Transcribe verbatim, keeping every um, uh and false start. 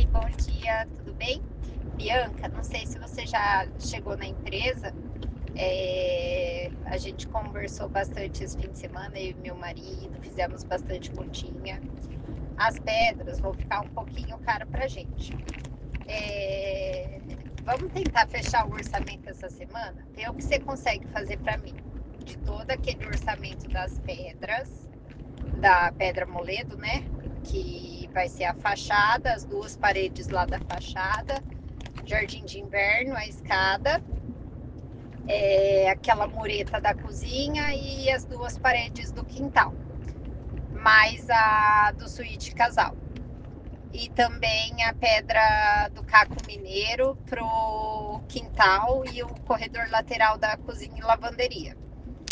Oi, bom dia, tudo bem? Bianca, não sei se você já chegou na empresa, é, a gente conversou bastante esse fim de semana, eu e meu marido, fizemos bastante continha. As pedras vão ficar um pouquinho caro pra gente. É, vamos tentar fechar o orçamento essa semana? Ver o que você consegue fazer pra mim. De todo aquele orçamento das pedras, da pedra moledo, né? Que vai ser a fachada, as duas paredes lá da fachada, jardim de inverno, a escada, é, aquela mureta da cozinha e as duas paredes do quintal, mais a do suíte casal. E também a pedra do caco mineiro pro quintal e o corredor lateral da cozinha e lavanderia.